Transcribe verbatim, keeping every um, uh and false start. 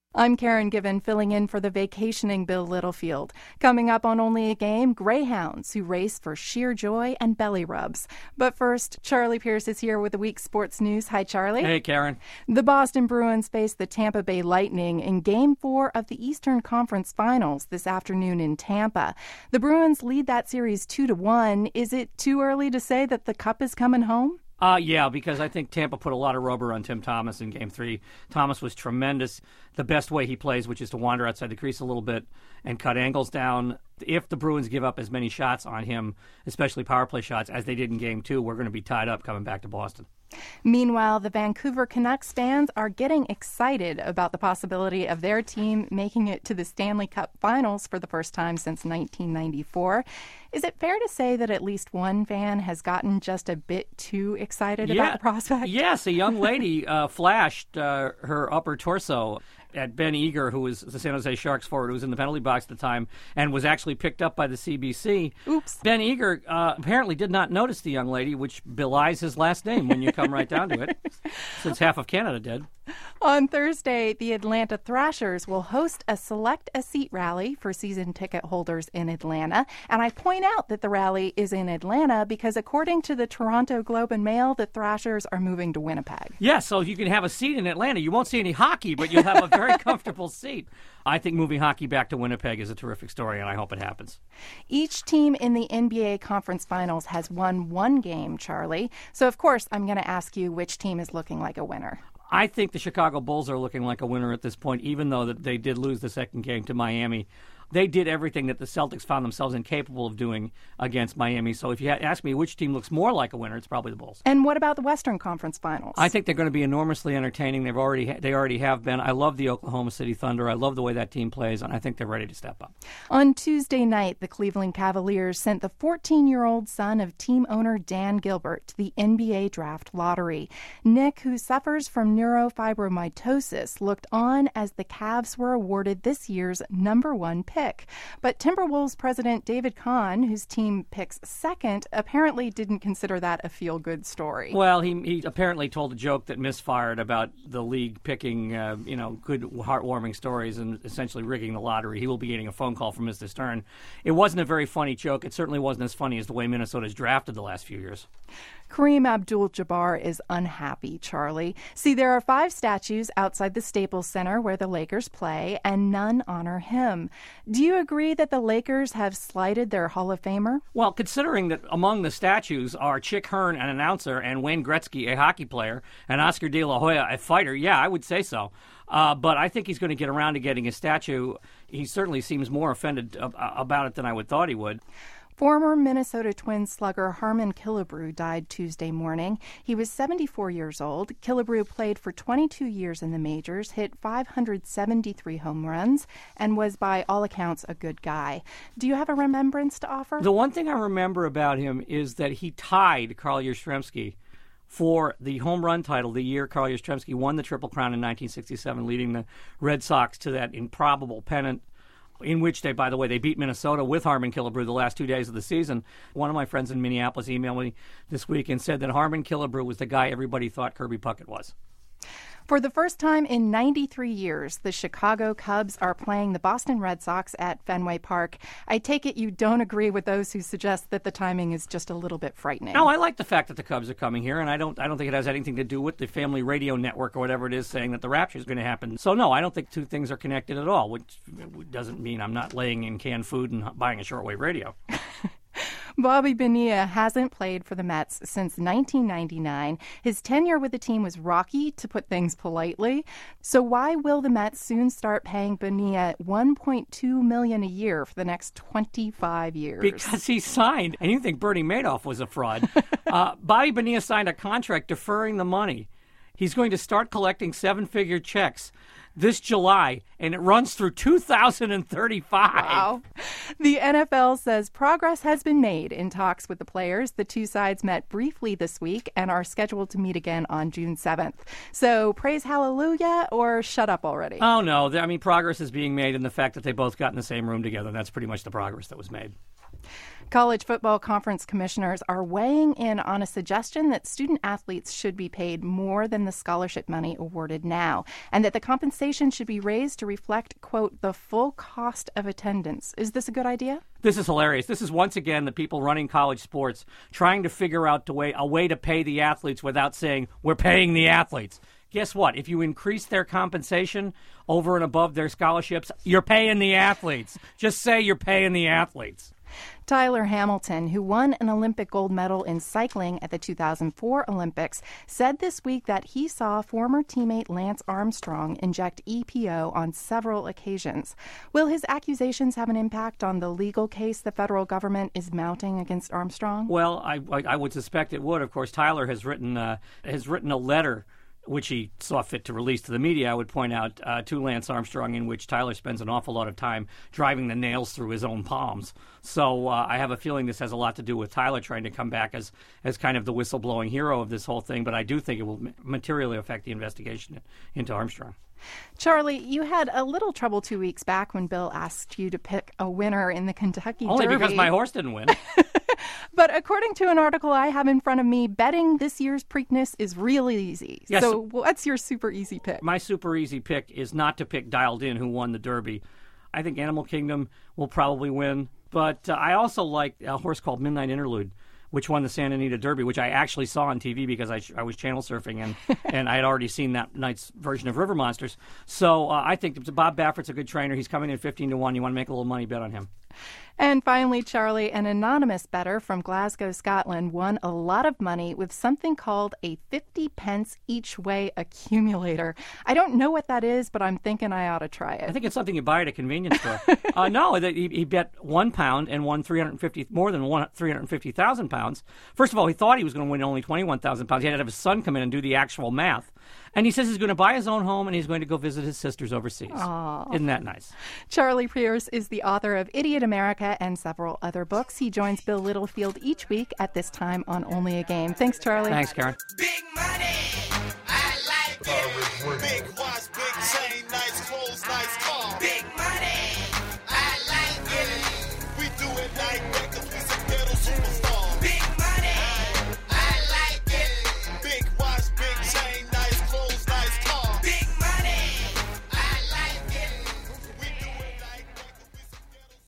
I'm Karen Given, filling in for the vacationing Bill Littlefield. Coming up on Only a Game, greyhounds who race for sheer joy and belly rubs. But first, Charlie Pierce is here with the week's sports news. Hi, Charlie. Hey, Karen. The Boston Bruins face the Tampa Bay Lightning in Game four of the Eastern Conference Finals this afternoon in Tampa. The Bruins lead that series two to one. Is it too early to say that the cup is coming home? Uh, yeah, because I think Tampa put a lot of rubber on Tim Thomas in Game three. Thomas was tremendous. The best way he plays, which is to wander outside the crease a little bit and cut angles down. If the Bruins give up as many shots on him, especially power play shots, as they did in Game two, we're going to be tied up coming back to Boston. Meanwhile, the Vancouver Canucks fans are getting excited about the possibility of their team making it to the Stanley Cup Finals for the first time since nineteen ninety-four. Is it fair to say that at least one fan has gotten just a bit too excited yeah. about the prospect? Yes, a young lady uh, flashed uh, her upper torso at Ben Eager, who was the San Jose Sharks forward, who was in the penalty box at the time and was actually picked up by the C B C. Oops. Ben Eager uh, apparently did not notice the young lady, which belies his last name when you come right down to it, since half of Canada did. On Thursday, the Atlanta Thrashers will host a select-a-seat rally for season ticket holders in Atlanta. And I point out that the rally is in Atlanta because, according to the Toronto Globe and Mail, the Thrashers are moving to Winnipeg. Yes, yeah, so you can have a seat in Atlanta. You won't see any hockey, but you'll have a very comfortable seat. I think moving hockey back to Winnipeg is a terrific story, and I hope it happens. Each team in the N B A Conference Finals has won one game, Charlie. So, of course, I'm going to ask you which team is looking like a winner. I think the Chicago Bulls are looking like a winner at this point, even though that they did lose the second game to Miami. They did everything that the Celtics found themselves incapable of doing against Miami. So if you ask me which team looks more like a winner, it's probably the Bulls. And what about the Western Conference Finals? I think they're going to be enormously entertaining. They've already they already have been. I love the Oklahoma City Thunder. I love the way that team plays, and I think they're ready to step up. On Tuesday night, the Cleveland Cavaliers sent the fourteen-year-old son of team owner Dan Gilbert to the N B A draft lottery. Nick, who suffers from neurofibromatosis, looked on as the Cavs were awarded this year's number one pick. But Timberwolves president David Kahn, whose team picks second, apparently didn't consider that a feel-good story. Well, he he apparently told a joke that misfired about the league picking, uh, you know, good, heartwarming stories and essentially rigging the lottery. He will be getting a phone call from Mister Stern. It wasn't a very funny joke. It certainly wasn't as funny as the way Minnesota's drafted the last few years. Kareem Abdul-Jabbar is unhappy, Charlie. See, there are five statues outside the Staples Center where the Lakers play, and none honor him. Do you agree that the Lakers have slighted their Hall of Famer? Well, considering that among the statues are Chick Hearn, an announcer, and Wayne Gretzky, a hockey player, and Oscar De La Hoya, a fighter, yeah, I would say so. Uh, but I think he's going to get around to getting a statue. He certainly seems more offended uh, about it than I would thought he would. Former Minnesota Twins slugger Harmon Killebrew died Tuesday morning. He was seventy-four years old. Killebrew played for twenty-two years in the majors, hit five hundred seventy-three home runs, and was by all accounts a good guy. Do you have a remembrance to offer? The one thing I remember about him is that he tied Carl Yastrzemski for the home run title the year Carl Yastrzemski won the Triple Crown in nineteen sixty-seven, leading the Red Sox to that improbable pennant, in which they, by the way, they beat Minnesota with Harmon Killebrew the last two days of the season. One of my friends in Minneapolis emailed me this week and said that Harmon Killebrew was the guy everybody thought Kirby Puckett was. For the first time in ninety-three years, the Chicago Cubs are playing the Boston Red Sox at Fenway Park. I take it you don't agree with those who suggest that the timing is just a little bit frightening. No, I like the fact that the Cubs are coming here, and I don't I don't think it has anything to do with the Family Radio Network or whatever it is saying that the rapture is going to happen. So, no, I don't think two things are connected at all, which doesn't mean I'm not laying in canned food and buying a shortwave radio. Bobby Bonilla hasn't played for the Mets since nineteen ninety-nine. His tenure with the team was rocky, to put things politely. So why will the Mets soon start paying Bonilla one point two million dollars a year for the next twenty-five years? Because he signed, and you think Bernie Madoff was a fraud. uh, Bobby Bonilla signed a contract deferring the money. He's going to start collecting seven-figure checks this July, and it runs through two thousand thirty-five. Wow. The N F L says progress has been made in talks with the players. The two sides met briefly this week and are scheduled to meet again on June seventh. So praise hallelujah or shut up already? Oh, no. I mean, progress is being made in the fact that they both got in the same room together. That's pretty much the progress that was made. College football conference commissioners are weighing in on a suggestion that student athletes should be paid more than the scholarship money awarded now, and that the compensation should be raised to reflect, quote, the full cost of attendance. Is this a good idea? This is hilarious. This is once again the people running college sports trying to figure out the way, a way to pay the athletes without saying, we're paying the athletes. Guess what? If you increase their compensation over and above their scholarships, you're paying the athletes. Just say you're paying the athletes. Tyler Hamilton, who won an Olympic gold medal in cycling at the two thousand four Olympics, said this week that he saw former teammate Lance Armstrong inject E P O on several occasions. Will his accusations have an impact on the legal case the federal government is mounting against Armstrong? Well, I, I, I would suspect it would. Of course, Tyler has written uh, has written a letter which he saw fit to release to the media, I would point out, uh, to Lance Armstrong, in which Tyler spends an awful lot of time driving the nails through his own palms. So uh, I have a feeling this has a lot to do with Tyler trying to come back as, as kind of the whistleblowing hero of this whole thing, but I do think it will materially affect the investigation into Armstrong. Charlie, you had a little trouble two weeks back when Bill asked you to pick a winner in the Kentucky Only Derby. Only because my horse didn't win. But according to an article I have in front of me, betting this year's Preakness is really easy. Yes. So what's your super easy pick? My super easy pick is not to pick Dialed In, who won the Derby. I think Animal Kingdom will probably win. But uh, I also like a horse called Midnight Interlude, which won the Santa Anita Derby, which I actually saw on T V because I, I was channel surfing, and, and I had already seen that night's version of River Monsters. So uh, I think Bob Baffert's a good trainer. He's coming in fifteen to one. You want to make a little money, bet on him. And finally, Charlie, an anonymous bettor from Glasgow, Scotland, won a lot of money with something called a fifty pence each way accumulator. I don't know what that is, but I'm thinking I ought to try it. I think it's something you buy at a convenience store. uh, no, he, he bet one pound and won three hundred fifty, more than one, three hundred fifty thousand pounds. First of all, he thought he was going to win only twenty-one thousand pounds. He had to have his son come in and do the actual math. And he says he's going to buy his own home and he's going to go visit his sisters overseas. Aww. Isn't that nice? Charlie Pierce is the author of Idiot America and several other books. He joins Bill Littlefield each week at this time on Only a Game. Thanks, Charlie. Thanks, Karen. Big money. I like it. Big watch, big chain, nice clothes, nice car. Big